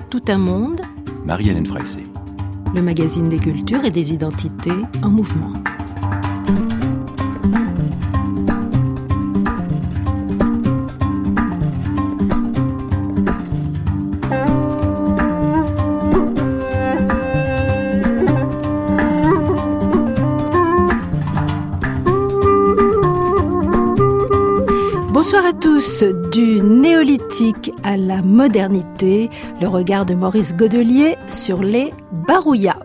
Tout un monde, Marie-Hélène Freixet. Le magazine des cultures et des identités en mouvement. Bonsoir à tous. Du néolithique à la modernité, le regard de Maurice Godelier sur les barouillas.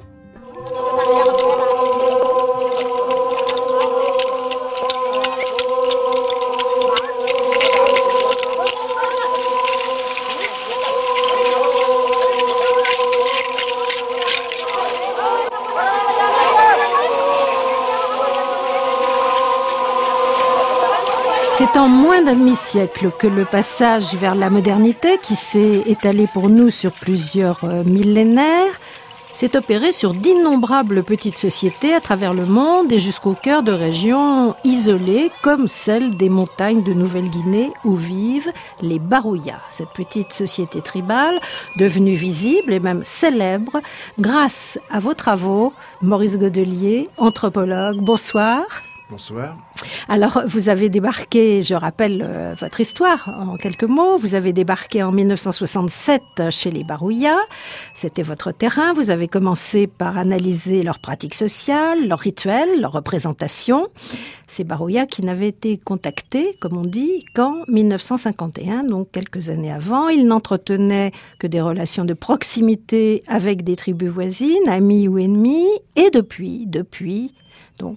C'est en moins d'un demi-siècle que le passage vers la modernité, qui s'est étalé pour nous sur plusieurs millénaires, s'est opéré sur d'innombrables petites sociétés à travers le monde et jusqu'au cœur de régions isolées comme celle des montagnes de Nouvelle-Guinée où vivent les barouillas. Cette petite société tribale, devenue visible et même célèbre grâce à vos travaux. Maurice Godelier, anthropologue, bonsoir. Bonsoir. Alors, vous avez débarqué, je rappelle votre histoire en quelques mots, vous avez débarqué en 1967 chez les barouillas, c'était votre terrain, vous avez commencé par analyser leurs pratiques sociales, leurs rituels, leurs représentations. Ces barouillas qui n'avaient été contactés, comme on dit, qu'en 1951, donc quelques années avant. Ils n'entretenaient que des relations de proximité avec des tribus voisines, amis ou ennemis, et depuis, donc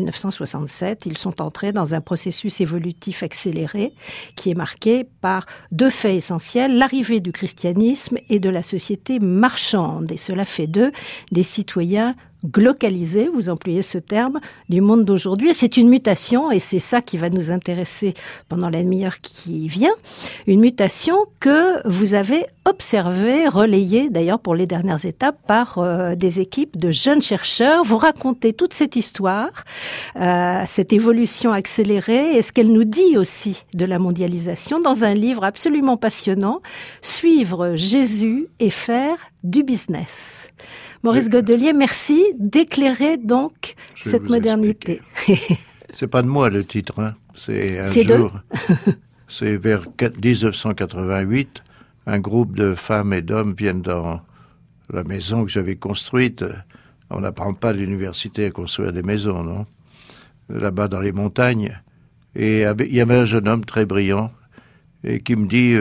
1967, ils sont entrés dans un processus évolutif accéléré qui est marqué par deux faits essentiels, l'arrivée du christianisme et de la société marchande. Et cela fait d'eux des citoyens glocalisés, vous employez ce terme, du monde d'aujourd'hui. Et c'est une mutation, et c'est ça qui va nous intéresser pendant la demi-heure qui vient, une mutation que vous avez observée, relayée d'ailleurs pour les dernières étapes par des équipes de jeunes chercheurs. Vous racontez toute cette histoire, cette évolution accélérée et ce qu'elle nous dit aussi de la mondialisation dans un livre absolument passionnant, Suivre Jésus et faire du business. Maurice Godelier, merci d'éclairer donc cette modernité. C'est pas de moi le titre, hein. C'est jour. C'est vers 1988, un groupe de femmes et d'hommes viennent dans la maison que j'avais construite. On n'apprend pas à l'université à construire des maisons, non? Là-bas dans les montagnes. Et il y avait un jeune homme très brillant et qui me dit,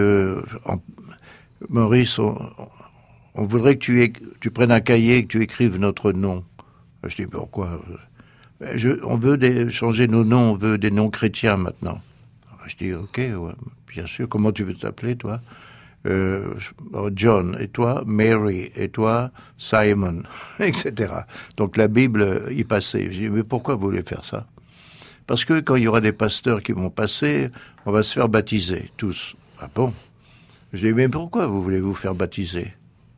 Maurice, on voudrait que tu prennes un cahier et que tu écrives notre nom. Je dis, pourquoi? On veut changer nos noms, on veut des noms chrétiens maintenant. Je dis, ok, ouais, bien sûr. Comment tu veux t'appeler, toi? John, et toi? Mary, et toi? Simon, etc. Donc la Bible y passait. Je dis, mais pourquoi vous voulez faire ça? Parce que quand il y aura des pasteurs qui vont passer, on va se faire baptiser, tous. Ah bon? Je dis, mais pourquoi vous voulez vous faire baptiser?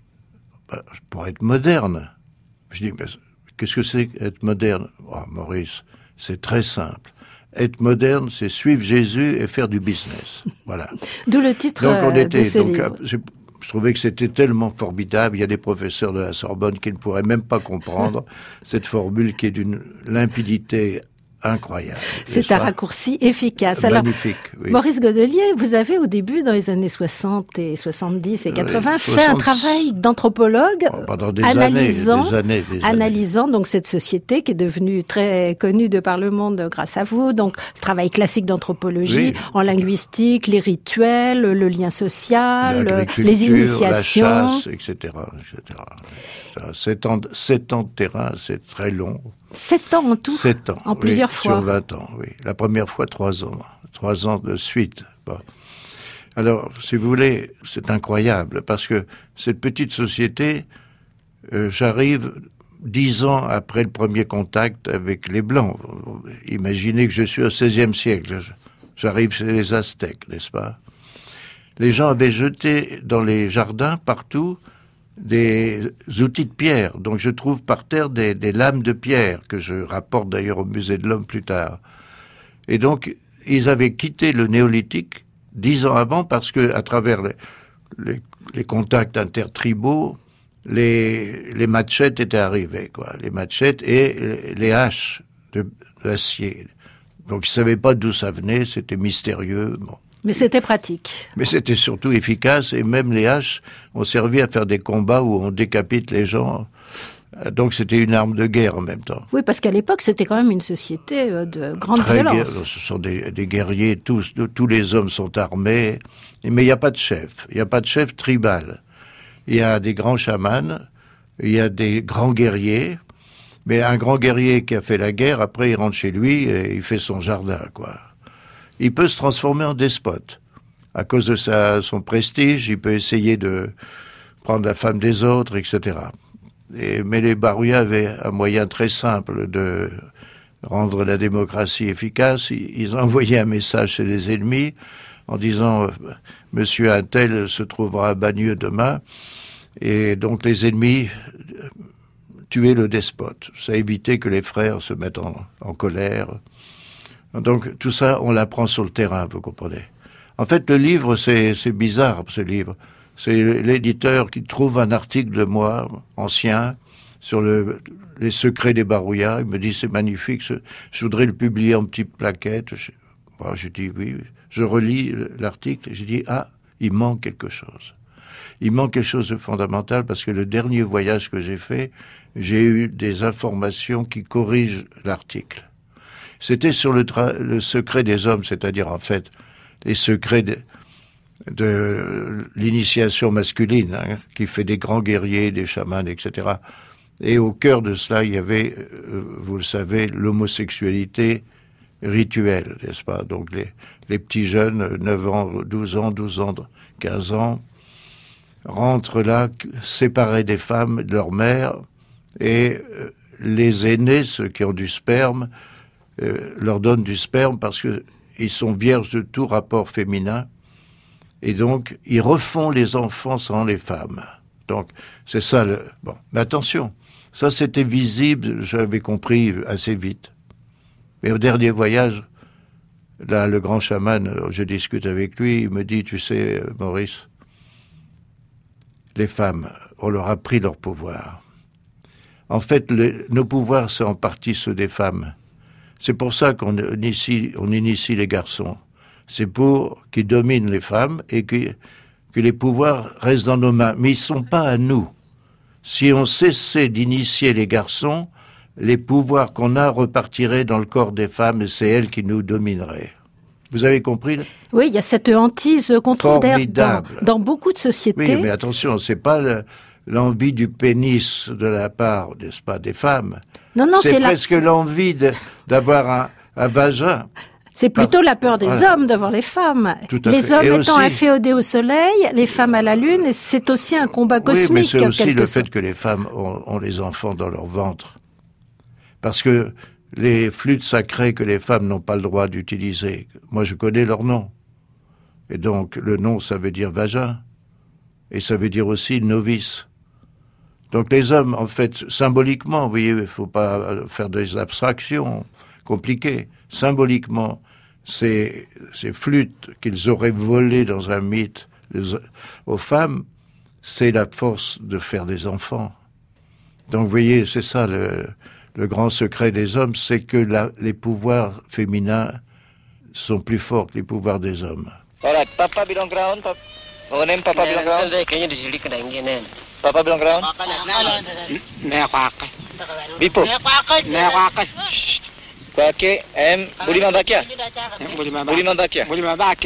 Pour être moderne. Je dis, mais qu'est-ce que c'est être moderne? Oh, Maurice, c'est très simple. Être moderne, c'est suivre Jésus et faire du business. Voilà. D'où le titre de ce livre. Je trouvais que c'était tellement formidable. Il y a des professeurs de la Sorbonne qui ne pourraient même pas comprendre cette formule qui est d'une limpidité incroyable. C'est un raccourci efficace. Magnifique, alors, oui. Maurice Godelier, vous avez au début, dans les années 60 et 70 et 80, fait un travail d'anthropologue pendant des analysant donc cette société qui est devenue très connue de par le monde grâce à vous. Donc, travail classique d'anthropologie, en linguistique, les rituels, le lien social, les initiations. La chasse, etc. 7 ans de terrain, c'est très long. 7 ans en tout? 7 ans. En plusieurs fois. Sur 20 ans, oui. La première fois, 3 ans. 3 ans de suite. Bon. Alors, si vous voulez, c'est incroyable, parce que cette petite société, j'arrive 10 ans après le premier contact avec les Blancs. Imaginez que je suis au XVIe siècle. J'arrive chez les Aztèques, n'est-ce pas? Les gens avaient jeté dans les jardins, partout, des outils de pierre. Donc je trouve par terre des lames de pierre que je rapporte d'ailleurs au musée de l'Homme plus tard. Et donc ils avaient quitté le néolithique 10 ans avant parce que à travers les contacts intertribaux, les machettes étaient arrivés, quoi. Les machettes et les haches d'acier. Donc ils savaient pas d'où ça venait, c'était mystérieux. Bon. Mais c'était pratique. Mais c'était surtout efficace, et même les haches ont servi à faire des combats où on décapite les gens. Donc c'était une arme de guerre en même temps. Oui, parce qu'à l'époque, c'était quand même une société de grande violence. Ce sont des guerriers, tous les hommes sont armés, mais il n'y a pas de chef. Il n'y a pas de chef tribal. Il y a des grands chamans, il y a des grands guerriers, mais un grand guerrier qui a fait la guerre, après il rentre chez lui et il fait son jardin, quoi. Il peut se transformer en despote. À cause de son prestige, il peut essayer de prendre la femme des autres, etc. Mais les Barouillas avaient un moyen très simple de rendre la démocratie efficace. Ils envoyaient un message chez les ennemis en disant « Monsieur Untel se trouvera à Bagneux demain ». Et donc les ennemis tuaient le despote. Ça évitait que les frères se mettent en colère. Donc tout ça, on l'apprend sur le terrain, vous comprenez. En fait, le livre, c'est bizarre, ce livre. C'est l'éditeur qui trouve un article de moi, ancien, sur les secrets des Barouillas. Il me dit, c'est magnifique, je voudrais le publier en petite plaquette. Je dis oui. Je relis l'article et je dis, ah, il manque quelque chose. Il manque quelque chose de fondamental parce que le dernier voyage que j'ai fait, j'ai eu des informations qui corrigent l'article. C'était sur le secret des hommes, c'est-à-dire en fait les secrets de l'initiation masculine, hein, qui fait des grands guerriers, des chamans, etc. Et au cœur de cela, il y avait, vous le savez, l'homosexualité rituelle, n'est-ce pas? Donc les petits jeunes, 9 ans, 12 ans, 15 ans, rentrent là, séparés des femmes, de leur mère, et les aînés, ceux qui ont du sperme, leur donnent du sperme parce qu'ils sont vierges de tout rapport féminin. Et donc, ils refont les enfants sans les femmes. Donc, c'est ça le... Bon, mais attention, ça c'était visible, j'avais compris assez vite. Mais au dernier voyage, là, le grand chaman, je discute avec lui, il me dit, tu sais, Maurice, les femmes, on leur a pris leur pouvoir. En fait, nos pouvoirs, c'est en partie ceux des femmes. C'est pour ça qu'on initie les garçons. C'est pour qu'ils dominent les femmes et que les pouvoirs restent dans nos mains. Mais ils ne sont pas à nous. Si on cessait d'initier les garçons, les pouvoirs qu'on a repartiraient dans le corps des femmes et c'est elles qui nous domineraient. Vous avez compris? Oui, il y a cette hantise qu'on trouve dans beaucoup de sociétés. Oui, mais attention, c'est pas l'envie du pénis de la part, n'est-ce pas, des femmes. Non, c'est presque l'envie d'avoir un vagin. C'est plutôt la peur des hommes d'avoir les femmes. Les hommes étant inféodés au soleil, les femmes à la lune, et c'est aussi un combat cosmique. Oui, mais c'est aussi le fait que les femmes ont les enfants dans leur ventre. Parce que les flûtes sacrées que les femmes n'ont pas le droit d'utiliser, moi je connais leur nom. Et donc le nom, ça veut dire vagin. Et ça veut dire aussi novice. Donc les hommes, en fait, symboliquement, vous voyez, il ne faut pas faire des abstractions compliquées. Symboliquement, ces flûtes qu'ils auraient volées dans un mythe aux femmes, c'est la force de faire des enfants. Donc vous voyez, c'est ça le grand secret des hommes, c'est que les pouvoirs féminins sont plus forts que les pouvoirs des hommes. Alright, Papa bilang ground, Papa bilang ground. Kayaknya di sini kena ingin. Papa bilang ground. Bipo. Bake, boleh membaca? Boleh membaca? Boleh membaca.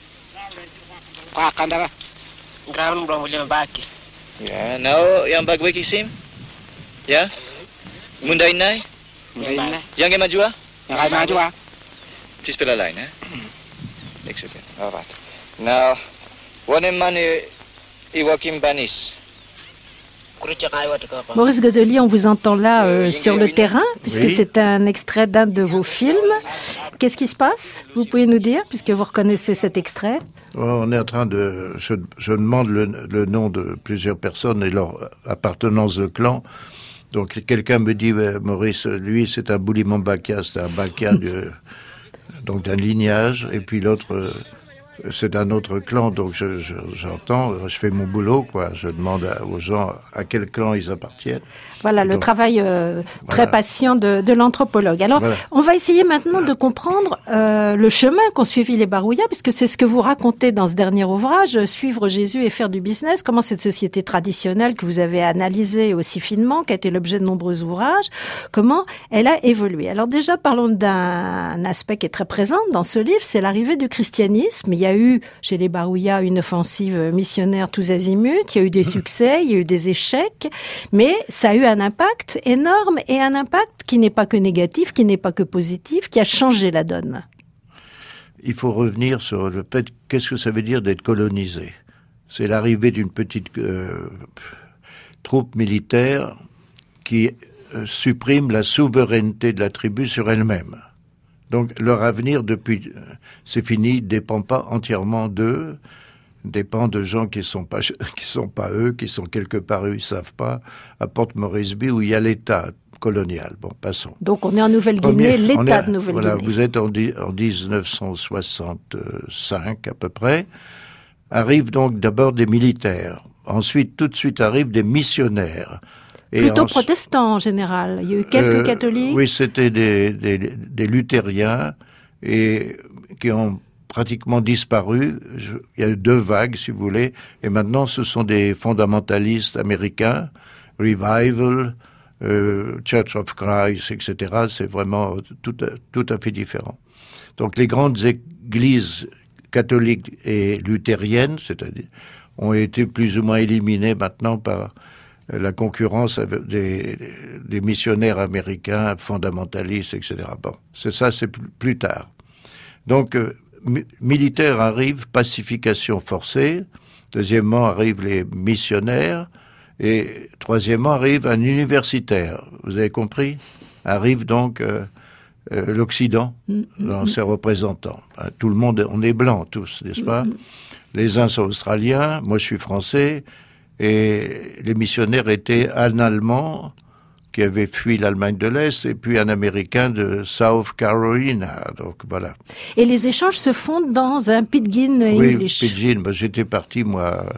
Pakan dah. Ground belum boleh membaca. Ya, now yang bagwe kisim? Ya? Mundai nai? Yang yang maju? Yang maju. Ti spela line, eh? Etc. All right. Now, one man Joachim Banis. Maurice Godelier, on vous entend là sur le terrain, puisque c'est un extrait d'un de vos films. Qu'est-ce qui se passe? Vous pouvez nous dire, puisque vous reconnaissez cet extrait? On est en train de... Je demande le nom de plusieurs personnes et leur appartenance de clan. Donc quelqu'un me dit, Maurice, lui c'est un Boulimambakia, c'est un Bakia donc d'un lignage, et puis l'autre c'est un autre clan, donc j'entends, je fais mon boulot, quoi. Je demande aux gens à quel clan ils appartiennent. Voilà, le travail très patient de l'anthropologue. Alors, on va essayer maintenant de comprendre le chemin qu'ont suivi les Barouillas, puisque c'est ce que vous racontez dans ce dernier ouvrage, Suivre Jésus et faire du business, comment cette société traditionnelle que vous avez analysée aussi finement, qui a été l'objet de nombreux ouvrages, comment elle a évolué. Alors déjà, parlons d'un aspect qui est très présent dans ce livre, c'est l'arrivée du christianisme. Il y a eu, chez les Barouillas, une offensive missionnaire tous azimuts, il y a eu des succès, il y a eu des échecs, mais ça a eu un impact énorme et un impact qui n'est pas que négatif, qui n'est pas que positif, qui a changé la donne. Il faut revenir sur le fait, qu'est-ce que ça veut dire d'être colonisé? C'est l'arrivée d'une petite troupe militaire qui supprime la souveraineté de la tribu sur elle-même. Donc leur avenir depuis, c'est fini, dépend pas entièrement d'eux, dépend de gens qui sont pas eux, qui sont quelque part eux, ils savent pas, à Port Moresby où il y a l'État colonial. Bon, passons. Donc on est en Nouvelle-Guinée, l'État de Nouvelle-Guinée. Voilà, vous êtes en 1965 à peu près. Arrivent donc d'abord des militaires. Ensuite, tout de suite arrivent des missionnaires. Plutôt protestants en général. Il y a eu quelques catholiques. Oui, c'était des luthériens et qui ont pratiquement disparu. Il y a eu 2 vagues, si vous voulez. Et maintenant, ce sont des fondamentalistes américains, Revival, Church of Christ, etc. C'est vraiment tout à fait différent. Donc les grandes églises catholiques et luthériennes, c'est-à-dire, ont été plus ou moins éliminées maintenant par la concurrence des missionnaires américains, fondamentalistes, etc. Bon, c'est plus tard. Donc, militaires arrivent, pacification forcée. Deuxièmement, arrivent les missionnaires. Et troisièmement, arrive un universitaire. Vous avez compris? Arrive donc l'Occident dans ses représentants. Tout le monde, on est blancs tous, n'est-ce pas? Les uns sont australiens, moi je suis français, et les missionnaires étaient un Allemand qui avait fui l'Allemagne de l'Est, et puis un Américain de South Carolina. Donc voilà. Et les échanges se font dans un Pidgin English. Oui, Pidgin. J'étais parti, moi,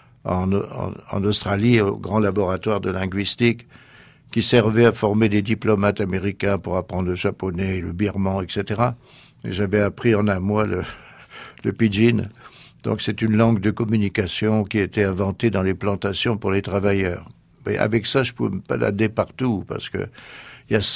en Australie, au grand laboratoire de linguistique, qui servait à former des diplomates américains pour apprendre le japonais, le birman, etc. Et j'avais appris en un mois le Pidgin. Donc c'est une langue de communication qui a été inventée dans les plantations pour les travailleurs. Mais avec ça, je pouvais me balader partout, parce que il y a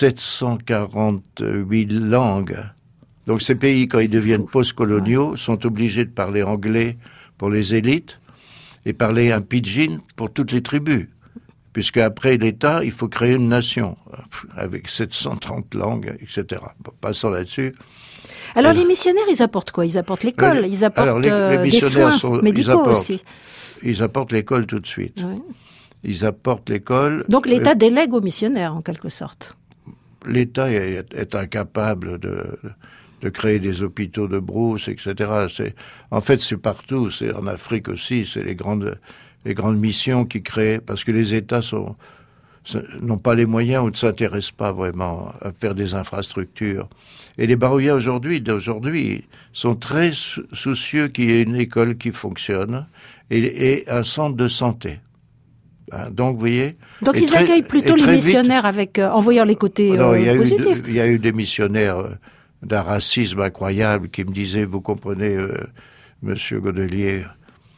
748 langues. Donc ces pays, quand ils deviennent post-coloniaux, sont obligés de parler anglais pour les élites et parler un pidgin pour toutes les tribus. Puisque après l'État, il faut créer une nation, avec 730 langues, etc. Bon, passons là-dessus. Alors les missionnaires, ils apportent quoi? Ils apportent l'école, ils apportent des soins médicaux aussi. Ils apportent l'école tout de suite. Oui. Ils apportent l'école. Donc l'État délègue aux missionnaires, en quelque sorte. L'État est incapable de créer des hôpitaux de brousse, etc. En fait, c'est partout. C'est en Afrique aussi. C'est les grandes missions qui créent, parce que les États n'ont pas les moyens ou ne s'intéressent pas vraiment à faire des infrastructures. Et les Barouillas d'aujourd'hui sont très soucieux qu'il y ait une école qui fonctionne et un centre de santé. Donc, vous voyez. Donc, ils accueillent plutôt les missionnaires en voyant les côtés positifs. Il y a eu des missionnaires d'un racisme incroyable qui me disaient, vous comprenez, Monsieur Godelier,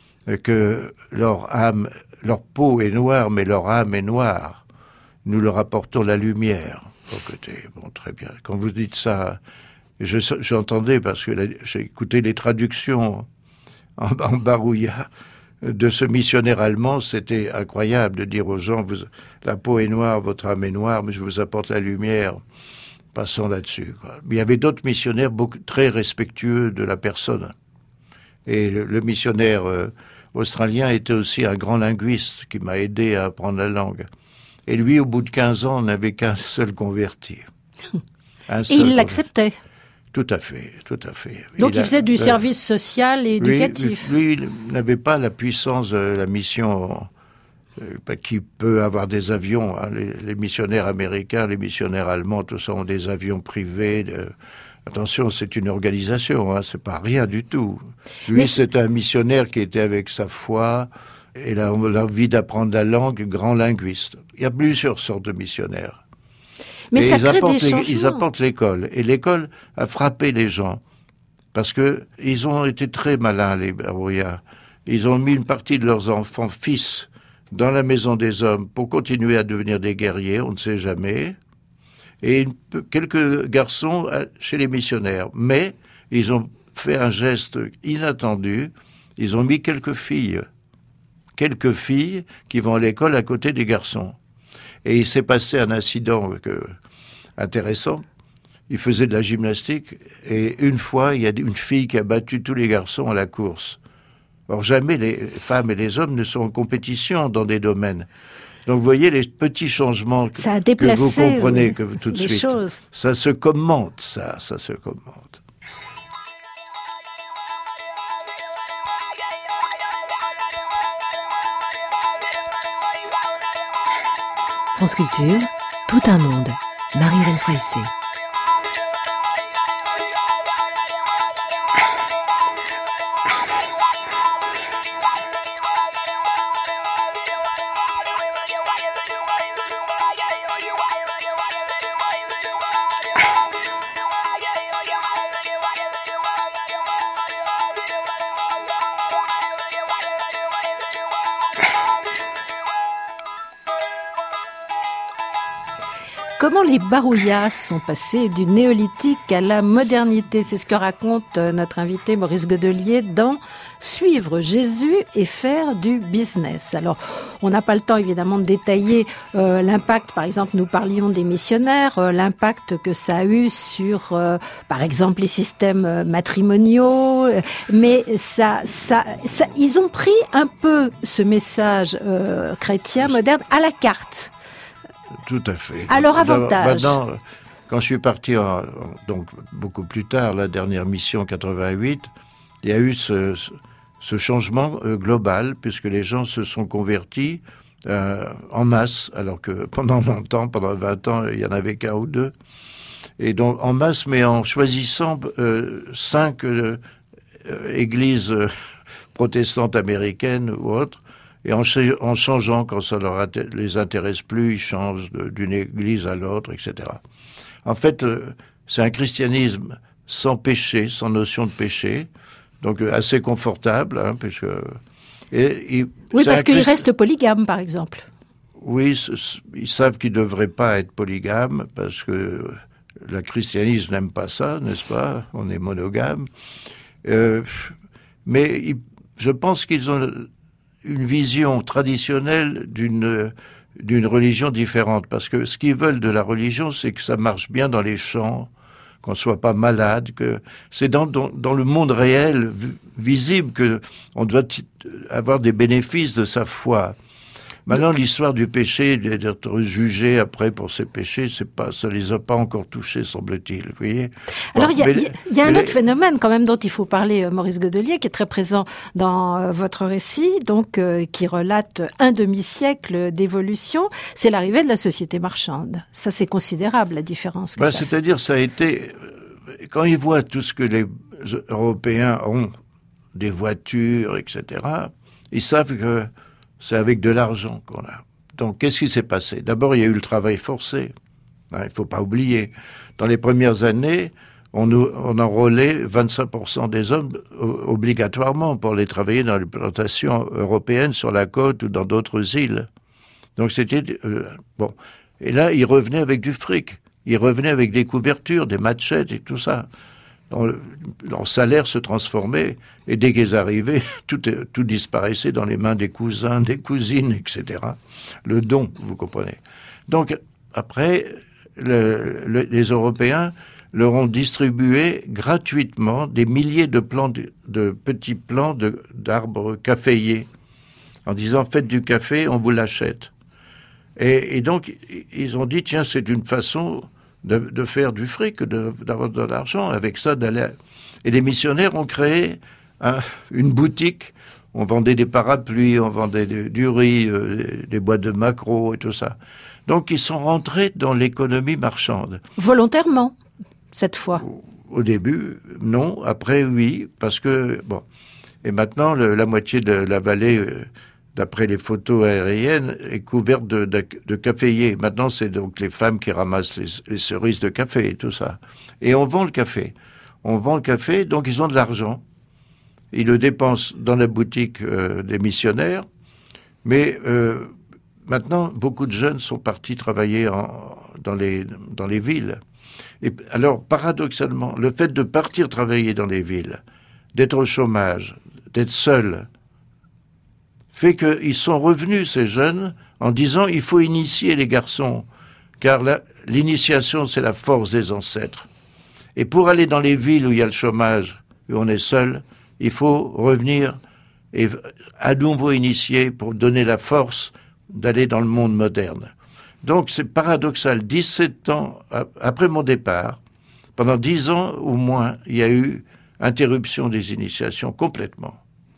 que leur peau est noire, mais leur âme est noire. Nous leur apportons la lumière. Bon, très bien. Quand vous dites ça, j'entendais, parce que j'ai écouté les traductions en barouilla de ce missionnaire allemand. C'était incroyable de dire aux gens, la peau est noire, votre âme est noire, mais je vous apporte la lumière. Passons là-dessus, quoi. Mais il y avait d'autres missionnaires très respectueux de la personne. Et le missionnaire australien était aussi un grand linguiste qui m'a aidé à apprendre la langue. Et lui, au bout de 15 ans, n'avait qu'un seul converti. Et il l'acceptait. Tout à fait, tout à fait. Donc il faisait du service social et éducatif. Lui, il n'avait pas la puissance de la mission qui peut avoir des avions. Hein. Les missionnaires américains, les missionnaires allemands, tout ça ont des avions privés Attention, c'est une organisation, hein, c'est pas rien du tout. Lui, c'est un missionnaire qui était avec sa foi et l'envie d'apprendre la langue, grand linguiste. Il y a plusieurs sortes de missionnaires. Mais ça crée des changements. Ils apportent l'école. Et l'école a frappé les gens. Parce que ils ont été très malins, les Barouillas. Ils ont mis une partie de leurs enfants, fils, dans la maison des hommes pour continuer à devenir des guerriers, on ne sait jamais. Et quelques garçons chez les missionnaires. Mais ils ont fait un geste inattendu. Ils ont mis quelques filles qui vont à l'école à côté des garçons. Et il s'est passé un incident intéressant. Il faisait de la gymnastique et une fois, il y a une fille qui a battu tous les garçons à la course. Or, jamais les femmes et les hommes ne sont en compétition dans des domaines. Donc, vous voyez les petits changements ça a déplacé, que vous comprenez tout de les suite. Choses. Ça se commente, ça se commente. France Culture, tout un monde. Marie-Hélène Fraissé. Comment les Barouillas sont passés du néolithique à la modernité? C'est ce que raconte notre invité Maurice Godelier dans Suivre Jésus et faire du business. Alors, on n'a pas le temps évidemment de détailler l'impact. Par exemple, nous parlions des missionnaires, l'impact que ça a eu sur, par exemple, les systèmes matrimoniaux. Mais ils ont pris un peu ce message chrétien moderne à la carte. Tout à fait. À leur avantage. Maintenant, quand je suis parti, donc beaucoup plus tard, la dernière mission 88, il y a eu ce changement global, puisque les gens se sont convertis en masse, alors que pendant 20 ans, il y en avait qu'un ou deux. Et donc en masse, mais en choisissant 5 églises protestantes américaines ou autres, et en changeant, quand ça les intéresse plus, ils changent d'une église à l'autre, etc. En fait, c'est un christianisme sans péché, sans notion de péché, donc assez confortable, hein, puisque... Oui, parce qu'ils restent polygames, par exemple. Oui, ils savent qu'ils ne devraient pas être polygames, parce que le christianisme n'aime pas ça, n'est-ce pas? On est monogame. Mais je pense qu'ils ont une vision traditionnelle d'une religion différente. Parce que ce qu'ils veulent de la religion, c'est que ça marche bien dans les champs, qu'on ne soit pas malade, que c'est dans le monde réel, visible, qu'on doit avoir des bénéfices de sa foi. Maintenant, l'histoire du péché, d'être jugé après pour ses péchés, ça les a pas encore touchés, semble-t-il. Vous voyez. Alors, il y a un autre phénomène quand même dont il faut parler, Maurice Godelier, qui est très présent dans votre récit, donc qui relate un demi-siècle d'évolution. C'est l'arrivée de la société marchande. Ça, c'est considérable, la différence. C'est-à-dire, ça a été quand ils voient tout ce que les Européens ont, des voitures, etc. Ils savent que c'est avec de l'argent qu'on a. Donc, qu'est-ce qui s'est passé? D'abord, il y a eu le travail forcé. Il ne faut pas oublier. Dans les premières années, on enrôlait 25% des hommes obligatoirement pour aller travailler dans les plantations européennes sur la côte ou dans d'autres îles. Donc, c'était... bon. Et là, ils revenaient avec du fric. Ils revenaient avec des couvertures, des machettes et tout ça. Leur salaire se transformait, et dès qu'ils arrivaient, tout disparaissait dans les mains des cousins, des cousines, etc. Le don, vous comprenez. Donc, après, les Européens leur ont distribué gratuitement des milliers de petits plants d'arbres caféiers, en disant, faites du café, on vous l'achète. Et donc, ils ont dit, tiens, c'est une façon de faire du fric, d'avoir de l'argent, avec ça d'aller... Et les missionnaires ont créé une boutique, on vendait des parapluies, on vendait du riz, des boîtes de maquereaux et tout ça. Donc ils sont rentrés dans l'économie marchande. Volontairement, cette fois. Au début, non. Après, oui, parce que, bon. Et maintenant, la moitié de la vallée, d'après les photos aériennes, est couverte de caféiers. Maintenant, c'est donc les femmes qui ramassent les cerises de café et tout ça. Et on vend le café. On vend le café, donc ils ont de l'argent. Ils le dépensent dans la boutique des missionnaires. Mais maintenant, beaucoup de jeunes sont partis travailler dans les villes. Et alors, paradoxalement, le fait de partir travailler dans les villes, d'être au chômage, d'être seuls, fait qu'ils sont revenus, ces jeunes, en disant « il faut initier les garçons, car l'initiation, c'est la force des ancêtres. Et pour aller dans les villes où il y a le chômage, où on est seul, il faut revenir et à nouveau initier pour donner la force d'aller dans le monde moderne. » Donc c'est paradoxal, 17 ans après mon départ, pendant 10 ans au moins, il y a eu interruption des initiations complètement.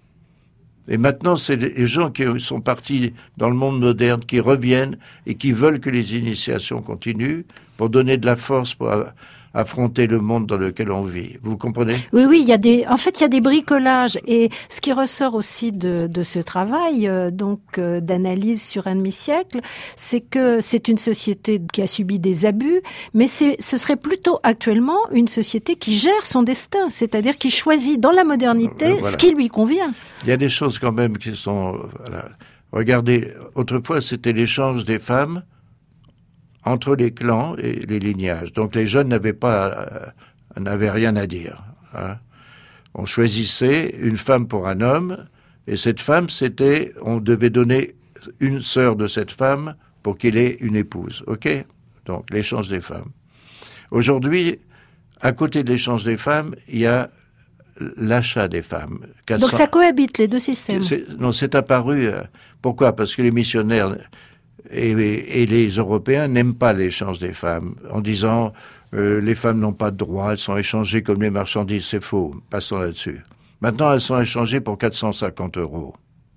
Et maintenant, c'est les gens qui sont partis dans le monde moderne, qui reviennent et qui veulent que les initiations continuent pour donner de la force pour affronter le monde dans lequel on vit. Vous comprenez? Oui, il y a des bricolages. Et ce qui ressort aussi de ce travail, d'analyse sur un demi-siècle, c'est que c'est une société qui a subi des abus, mais ce serait plutôt actuellement une société qui gère son destin, c'est-à-dire qui choisit dans la modernité ce qui lui convient. Il y a des choses quand même qui sont... Voilà. Regardez, autrefois c'était l'échange des femmes entre les clans et les lignages. Donc les jeunes n'avaient rien à dire. Hein. On choisissait une femme pour un homme, et cette femme, on devait donner une sœur de cette femme pour qu'il ait une épouse. OK? Donc l'échange des femmes. Aujourd'hui, à côté de l'échange des femmes, il y a l'achat des femmes. 400... Donc ça cohabite, les deux systèmes. C'est apparu. Pourquoi? Parce que les missionnaires et les Européens n'aiment pas l'échange des femmes, en disant les femmes n'ont pas de droit, elles sont échangées comme les marchandises. C'est faux, passons là-dessus. Maintenant, elles sont échangées pour 450 €.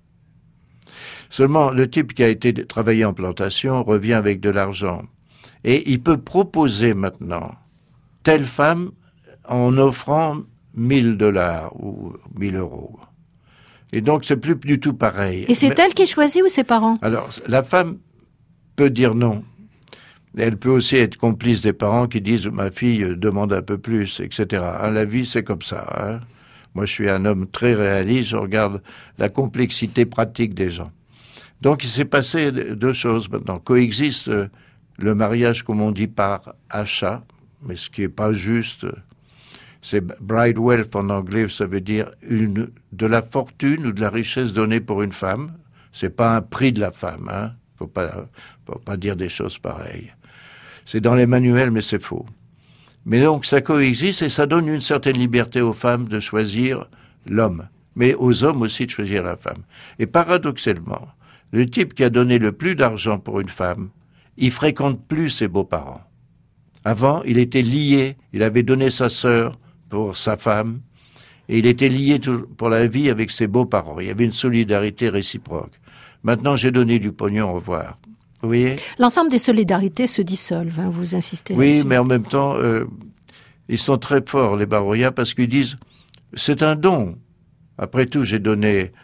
Seulement, le type qui a été travaillé en plantation revient avec de l'argent. Et il peut proposer maintenant telle femme en offrant $1000 ou 1000 €. Et donc, c'est plus du tout pareil. Et c'est elle qui choisit ou ses parents? Alors, la femme peut dire non. Elle peut aussi être complice des parents qui disent « ma fille demande un peu plus », etc. Hein, la vie, c'est comme ça. Hein. Moi, je suis un homme très réaliste, je regarde la complexité pratique des gens. Donc, il s'est passé deux choses maintenant. Coexiste le mariage, comme on dit, par achat, mais ce qui n'est pas juste. C'est bride wealth en anglais, ça veut dire de la fortune ou de la richesse donnée pour une femme. C'est pas un prix de la femme, hein. Faut pas dire des choses pareilles. C'est dans les manuels, mais c'est faux. Mais donc, ça coexiste et ça donne une certaine liberté aux femmes de choisir l'homme, mais aux hommes aussi de choisir la femme. Et paradoxalement, le type qui a donné le plus d'argent pour une femme, il fréquente plus ses beaux-parents. Avant, il était lié, il avait donné sa sœur pour sa femme, et il était lié pour la vie avec ses beaux-parents. Il y avait une solidarité réciproque. Maintenant, j'ai donné du pognon, au revoir. Vous voyez? L'ensemble des solidarités se dissolvent, hein, vous insistez là-dessus. Oui, mais en même temps, ils sont très forts, les Barouillas, parce qu'ils disent, c'est un don. Après tout, j'ai donné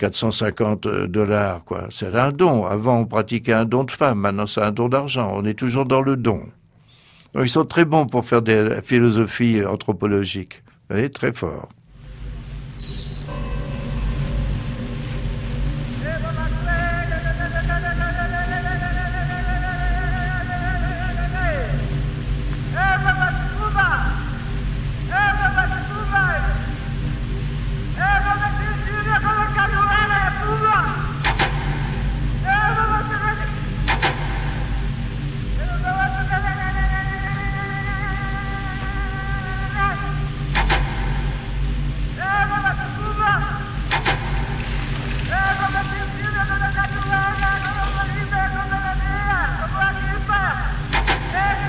450 $, quoi. C'est un don. Avant, on pratiquait un don de femme. Maintenant, c'est un don d'argent. On est toujours dans le don. Donc, ils sont très bons pour faire des philosophies anthropologiques. Vous voyez, très forts.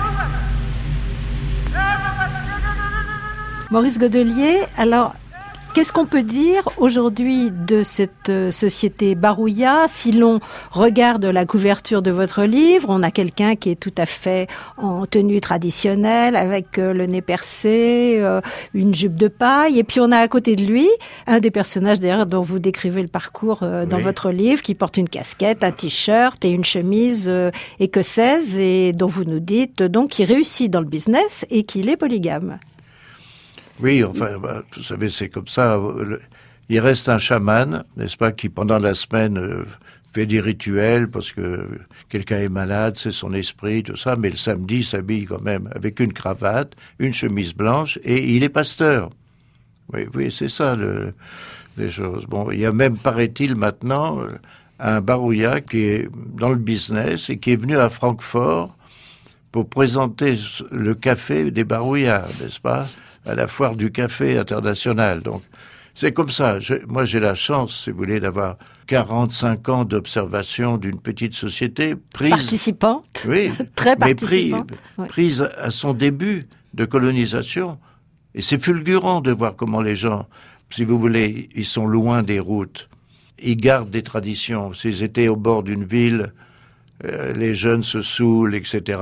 Maurice Godelier, alors, Qu'est-ce qu'on peut dire aujourd'hui de cette société Barouya? Si l'on regarde la couverture de votre livre, on a quelqu'un qui est tout à fait en tenue traditionnelle, avec le nez percé, une jupe de paille, et puis on a à côté de lui un des personnages d'ailleurs dont vous décrivez le parcours dans votre livre, qui porte une casquette, un t-shirt et une chemise écossaise, et dont vous nous dites donc qu'il réussit dans le business et qu'il est polygame. Oui, enfin, vous savez, c'est comme ça. Il reste un chaman, n'est-ce pas, qui pendant la semaine fait des rituels parce que quelqu'un est malade, c'est son esprit, tout ça, mais le samedi, il s'habille quand même avec une cravate, une chemise blanche, et il est pasteur. Oui, c'est ça, les choses. Bon, il y a même, paraît-il maintenant, un Barouya qui est dans le business et qui est venu à Francfort pour présenter le café des Barouya, n'est-ce pas, à la foire du café international. Donc, c'est comme ça. Moi, j'ai la chance, si vous voulez, d'avoir 45 ans d'observation d'une petite société prise... Participante. Oui, très participante. Prise à son début de colonisation. Et c'est fulgurant de voir comment les gens, si vous voulez, ils sont loin des routes. Ils gardent des traditions. S'ils étaient au bord d'une ville, les jeunes se saoulent, etc.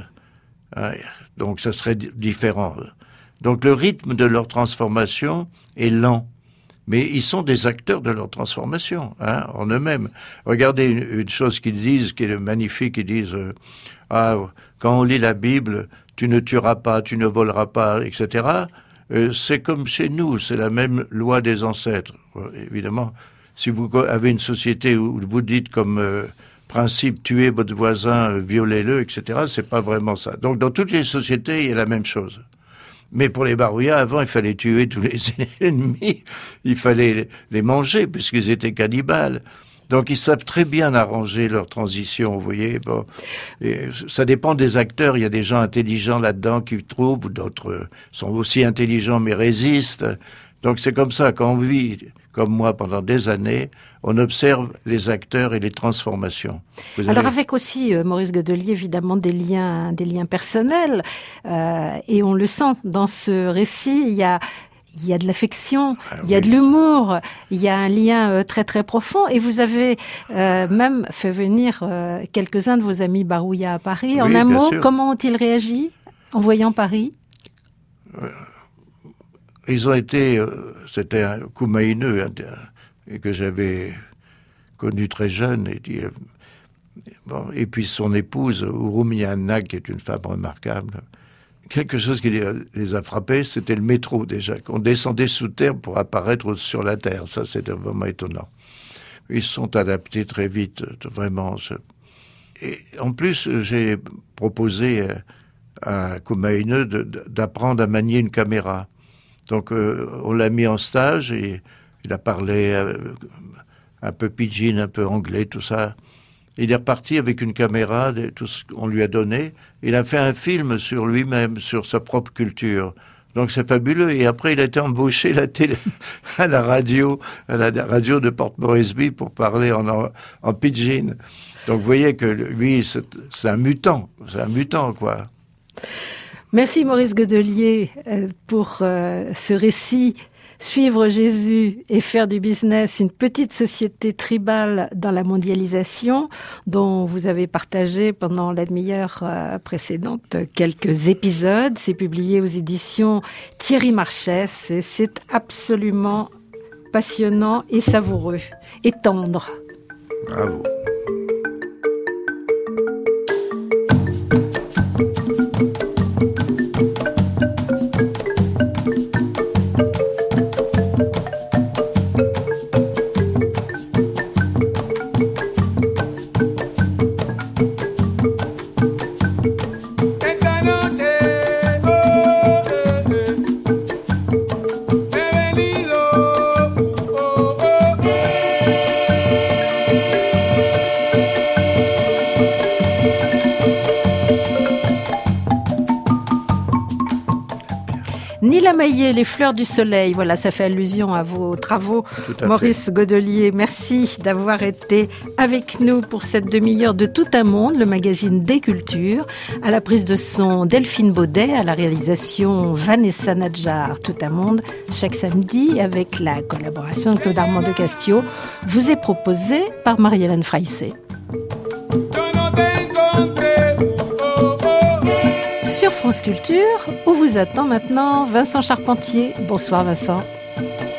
Donc, ça serait différent. Donc, le rythme de leur transformation est lent. Mais ils sont des acteurs de leur transformation, en eux-mêmes. Regardez une chose qu'ils disent, qui est magnifique, ils disent quand on lit la Bible, tu ne tueras pas, tu ne voleras pas, etc. C'est comme chez nous, c'est la même loi des ancêtres. Évidemment, si vous avez une société où vous dites comme principe, tuez votre voisin, violez-le, etc., c'est pas vraiment ça. Donc, dans toutes les sociétés, il y a la même chose. Mais pour les Barouya, avant, il fallait tuer tous les ennemis. Il fallait les manger, puisqu'ils étaient cannibales. Donc, ils savent très bien arranger leur transition, vous voyez. Bon. Et ça dépend des acteurs. Il y a des gens intelligents là-dedans qui trouvent, d'autres sont aussi intelligents mais résistent. Donc, c'est comme ça. Quand on vit, comme moi, pendant des années, on observe les acteurs et les transformations. Alors avec aussi, Maurice Godelier, évidemment, des liens personnels, et on le sent dans ce récit, il y a de l'affection, il y a de l'humour, il y a un lien très très profond, et vous avez même fait venir quelques-uns de vos amis Barouya à Paris. En un mot, comment ont-ils réagi en voyant Paris? Ils ont été, c'était un Koumaïneux que j'avais connu très jeune, et puis son épouse, Ouroumi Anna, qui est une femme remarquable. Quelque chose qui les a frappés, c'était le métro déjà, qu'on descendait sous terre pour apparaître sur la terre. Ça, c'était vraiment étonnant. Ils se sont adaptés très vite, vraiment. Et en plus, j'ai proposé à Koumaïneux d'apprendre à manier une caméra. Donc, on l'a mis en stage et il a parlé un peu pidgin, un peu anglais, tout ça. Il est reparti avec une caméra, tout ce qu'on lui a donné. Il a fait un film sur lui-même, sur sa propre culture. Donc, c'est fabuleux. Et après, il a été embauché à la radio de Port Moresby pour parler en pidgin. Donc, vous voyez que lui, c'est un mutant. C'est un mutant, quoi. Merci Maurice Godelier pour ce récit. Suivre Jésus et faire du business, une petite société tribale dans la mondialisation, dont vous avez partagé pendant la demi-heure précédente quelques épisodes. C'est publié aux éditions Thierry Marchès et c'est absolument passionnant et savoureux et tendre. Bravo. Camaillé, les fleurs du soleil. Voilà, ça fait allusion à vos travaux. Maurice Godelier, merci d'avoir été avec nous pour cette demi-heure de Tout un monde, le magazine des cultures. À la prise de son, Delphine Baudet, à la réalisation, Vanessa Nadjar. Tout un monde, chaque samedi, avec la collaboration de Claude Armand de Castio, vous est proposé par Marie-Hélène Fraissé. Sur France Culture, où vous attend maintenant Vincent Charpentier. Bonsoir Vincent.